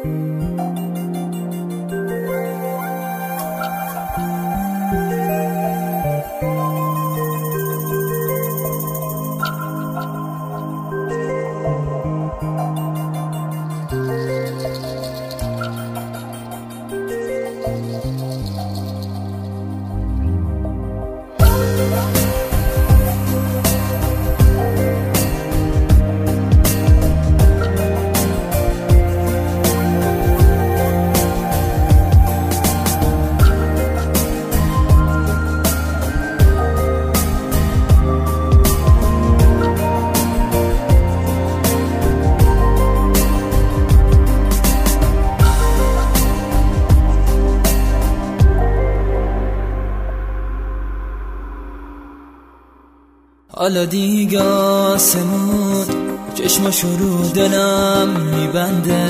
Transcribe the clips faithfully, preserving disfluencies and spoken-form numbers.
حالا دیگه آسمون چشماشو رو دلم میبنده،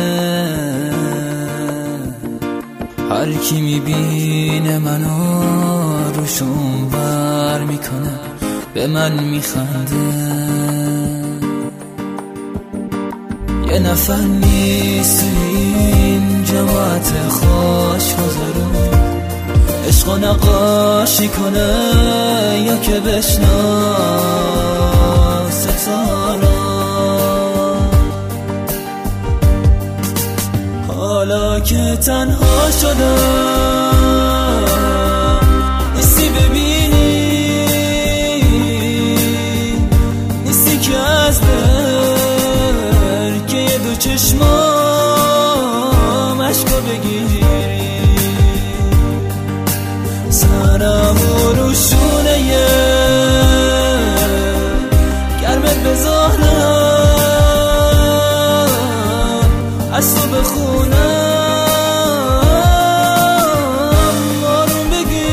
هر کی میبینه منو روشون بر میکنه به من میخنده. یه نفر نیست توی این جماعت خوش حضرون عشقو نقاشی کنه یا که بشناسه تارا. حالا که تنها شدم نیستی ببینی، نیستی که از در که یه دو چشمام عشقو بگیری، سرم و روشونه یه گرمت بذارم از تو بخونم آروم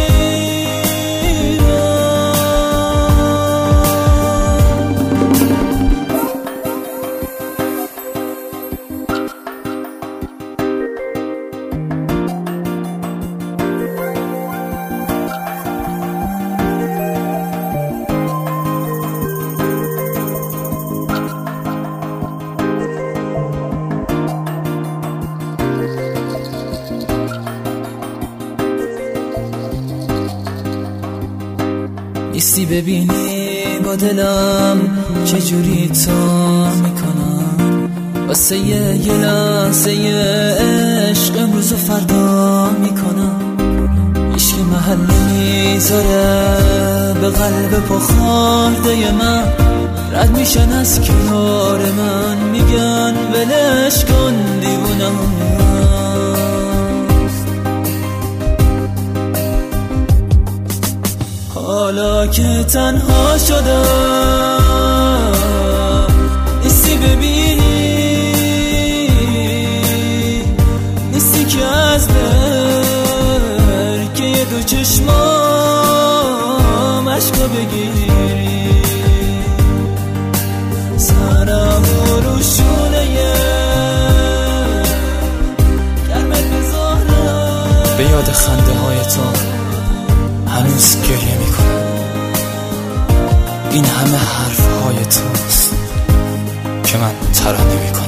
نیستی ببینی با دلم چجوری تا میکنم، واسه یه لحظه عشق امروز و فردا میکنم. عشق محل میذاره به قلب پخارده من، رد میشن از کنار من میگن ولش کن دیوونم. حالا که تنها شدم نیستی ببینی، نیستی که از در که یه دو چشمام عشقو بگیری، سرم و روشونه یه گرمت بذارم. به یاد خنده های تو هنوز گریه میکنم، این همه حرف های توست که من ترانه میکنم.